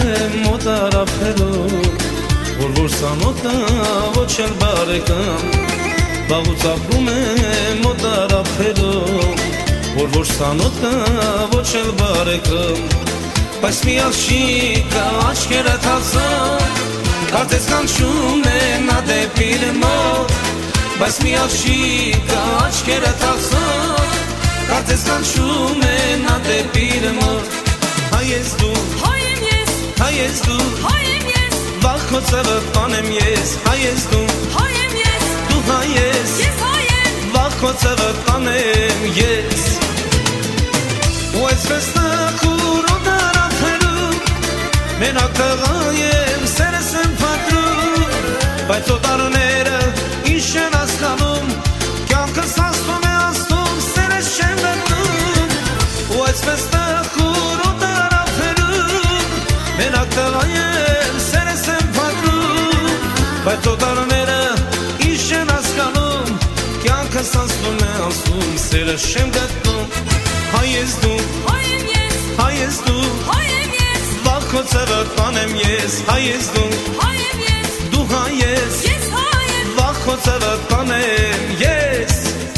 մոտ արափերով, որ սանոթը ոչ էլ բարեկամ, վաղուց ապրում եմ մոտ արափերով, որ սանոթը ոչ էլ բարեկամ, բայց մի աղջիկը աչքերը թափսան, կարծես կանչում է նա դեպի իր մոտ, բայց մի աղջիկը աչքերը թափսան, կարծես կանչում է նա դեպի իր մոտ, հայ ես դու, հայ եմ ես, հայ ես դու, հայ եմ ես, վաղ քո ծևը տանեմ ես, հայ ես դու, հայ եմ ես, դու հայ ես, ես հայ եմ, վաղ քո ծևը տանեմ ես, ու այսպես նխուրոտ արափերում, մենակ տղա եմ, սերս եմ փակրում, բայց օտարները ինչ են հասկանում, կյանքս աստում է աստում, սերս չեմ գտնում, ու այսպես նխուրոտ արափերում, մենակ տղա եմ, սերս եմ փակրում, բայց օտարները ինչ են հասկանում, կյանքս աստում է աստում, սերս չեմ գտնում, հայ ես դու, հայ եմ ես, հայ ես դու, հայ եմ ես, վաղ քո ծևը տանեմ ես, հայ ես դու, հայ եմ ես, դու հայ ես, ես հայ եմ, վաղ քո ծևը տանեմ ես,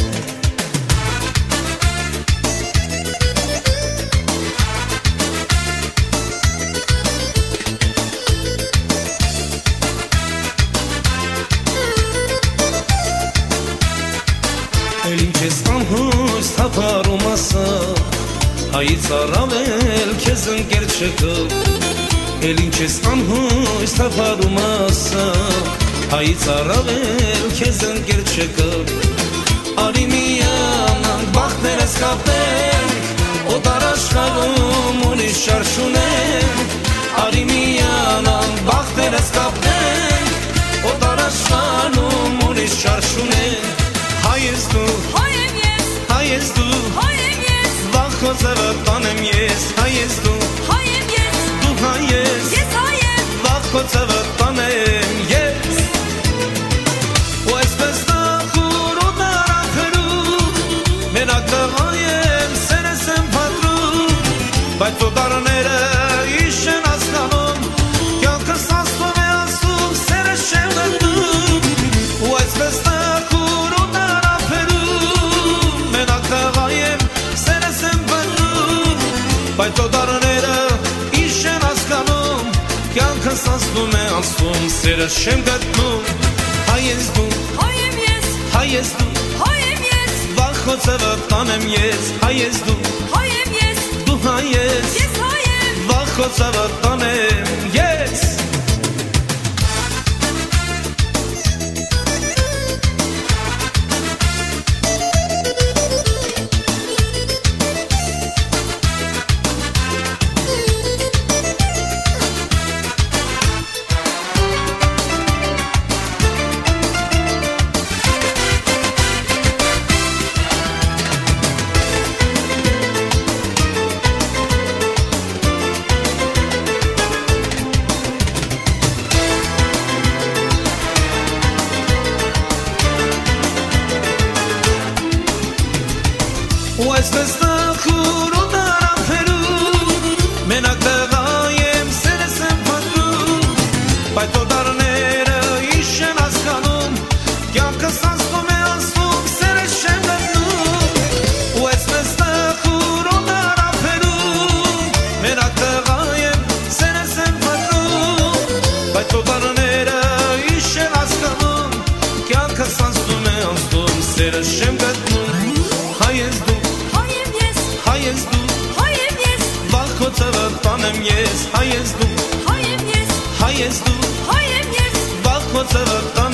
էլ ինչ ես անհույս թափարում ասա, հայից առավել քեզ ընկեր չկա, էլ ինչ ես անհույս թափարում ասա, հայից առավել քեզ ընկեր չկա, արի միանանք բախտերս կապենք, օտար աշխարհում ուրիշ շարժ չունենք, արի միանանք բախտերս կապենք, օտար աշխարհում ուրիշ շարժ չունենք, հայ ես դու, հայ եմ ես, հայ ես դու, հայ եմ ես, վաղ քո ծևը տանեմ ես, հայ ես դու, հայ եմ ես, դու հայ ես, ես հայ եմ, վաղ քո ծևը տանեմ ես, ու այսպես նխուրոտ արափերում, մենակ տղա եմ, սերս եմ փակրում, բայց օտարները ինչ են հասկանում, կյանքս աստում է աստում, սերս չեմ գտնում, ու այսպես նխուրոտ արափերում, մենակ տղա եմ, սերս եմ փակրում, բայց օտարները ինչ են հասկանում, կյանքս աստում է աստում, սերս չեմ գտնում, հայ ես դու, հայ եմ ես, հայ ես դու, հայ եմ ես, վաղ քո ծևը տանեմ ես, հայ ես դու, հայ եմ ես, դու հայ ես, ես հայ եմ, վաղ քո ծևը տանեմ ես, ու այսպես նխուրոտ արափերում, մենակ տղա եմ, սերս եմ փակրում, բայց օտարները ինչ են հասկանում, կյանքս աստում է աստում, սերս չեմ գտնում, ու այսպես նխուրոտ արափերում, մենակ տղա եմ, սերս եմ փակրում, բայց օտարները ինչ են հասկանում, կյանքս աստում է աստում, սերս չեմ գտնում, հայ ես դու, հայ եմ ես, հայ ես դու, հայ եմ ես, վաղ քո ծևը տանեմ ես, հայ ես դու, հայ եմ ես, հայ ես դու, հայ եմ ես, վաղ քո ծևը